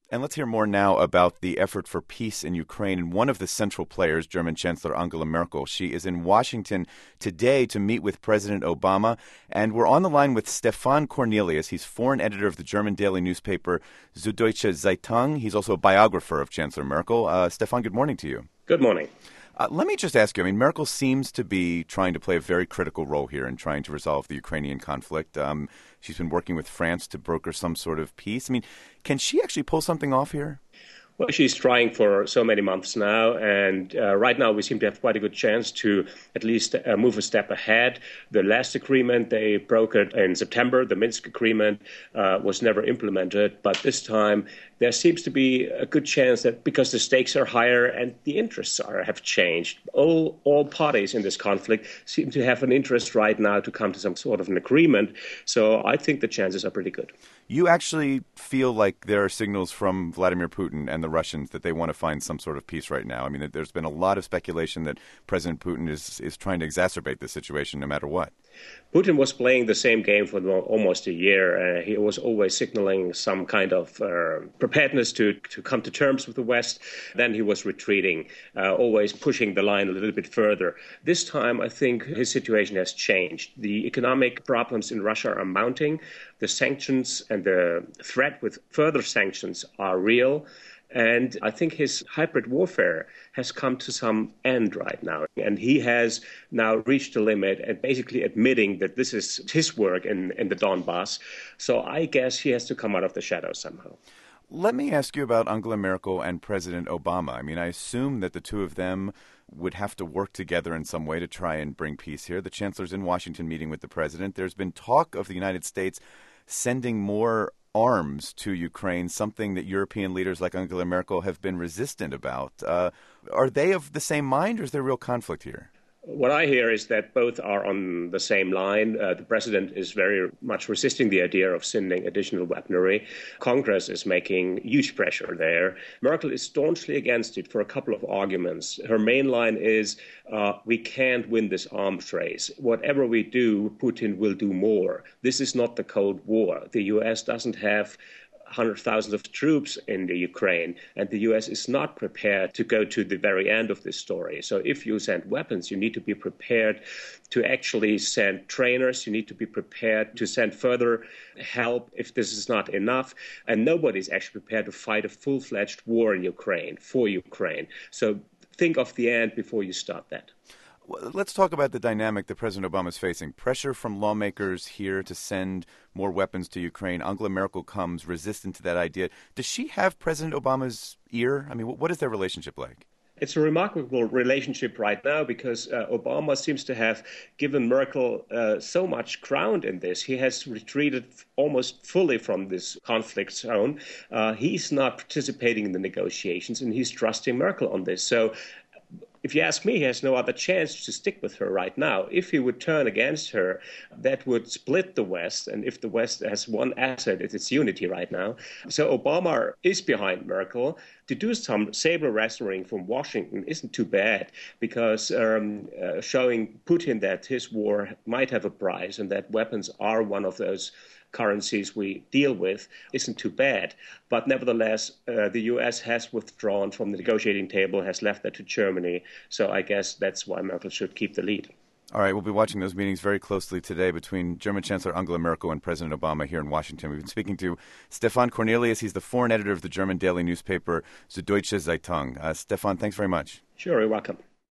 And let's hear more now about the effort for peace in Ukraine. And one of the central players, German Chancellor Angela Merkel, she is in Washington today to meet with President Obama. And we're on the line with Stefan Cornelius. He's foreign editor of the German daily newspaper Süddeutsche Zeitung. He's also a biographer of Chancellor Merkel. Stefan, good morning to you. Good morning. Let me just ask you, Merkel seems to be trying to play a very critical role here in trying to resolve the Ukrainian conflict. She's been working with France to broker some sort of peace. Can she actually pull something off here? Well, she's trying for so many months now, and right now we seem to have quite a good chance to at least move a step ahead. The last agreement, they brokered in September. The Minsk agreement was never implemented, but this time there seems to be a good chance that because the stakes are higher and the interests have changed, all parties in this conflict seem to have an interest right now to come to some sort of an agreement. So I think the chances are pretty good. You actually feel like there are signals from Vladimir Putin and the Russians that they want to find some sort of peace right now? There's been a lot of speculation that President Putin is trying to exacerbate the situation no matter what. Putin was playing the same game for almost a year. He was always signaling some kind of preparedness to come to terms with the West. Then he was retreating, always pushing the line a little bit further. This time, I think his situation has changed. The economic problems in Russia are mounting. The sanctions and the threat with further sanctions are real. And I think his hybrid warfare has come to some end right now. And he has now reached the limit and basically admitting that this is his work in the Donbass. So I guess he has to come out of the shadows somehow. Let me ask you about Angela Merkel and President Obama. I assume that the two of them would have to work together in some way to try and bring peace here. The chancellor's in Washington meeting with the president. There's been talk of the United States sending more arms to Ukraine, something that European leaders like Angela Merkel have been resistant about. Are they of the same mind, or is there real conflict here? What I hear is that both are on the same line. The president is very much resisting the idea of sending additional weaponry. Congress is making huge pressure there. Merkel is staunchly against it for a couple of arguments. Her main line is, we can't win this arms race. Whatever we do, Putin will do more. This is not the Cold War. The U.S. doesn't have hundreds of thousands of troops in the Ukraine, and the U.S. is not prepared to go to the very end of this story. So if you send weapons, you need to be prepared to actually send trainers. You need to be prepared to send further help if this is not enough. And nobody's actually prepared to fight a full-fledged war in Ukraine, for Ukraine. So think of the end before you start that. Let's talk about the dynamic that President Obama is facing. Pressure from lawmakers here to send more weapons to Ukraine. Angela Merkel comes resistant to that idea. Does she have President Obama's ear? What is their relationship like? It's a remarkable relationship right now because Obama seems to have given Merkel so much ground in this. He has retreated almost fully from this conflict zone. He's not participating in the negotiations, and he's trusting Merkel on this. So if you ask me, he has no other chance to stick with her right now. If he would turn against her, that would split the West. And if the West has one asset, it's its unity right now. So Obama is behind Merkel. To do some saber wrestling from Washington isn't too bad because showing Putin that his war might have a price and that weapons are one of those currencies we deal with isn't too bad. But nevertheless, the U.S. has withdrawn from the negotiating table, has left that to Germany. So I guess that's why Merkel should keep the lead. All right, we'll be watching those meetings very closely today between German Chancellor Angela Merkel and President Obama here in Washington. We've been speaking to Stefan Cornelius. He's the foreign editor of the German daily newspaper Süddeutsche Zeitung. Stefan, thanks very much. Sure, you're welcome.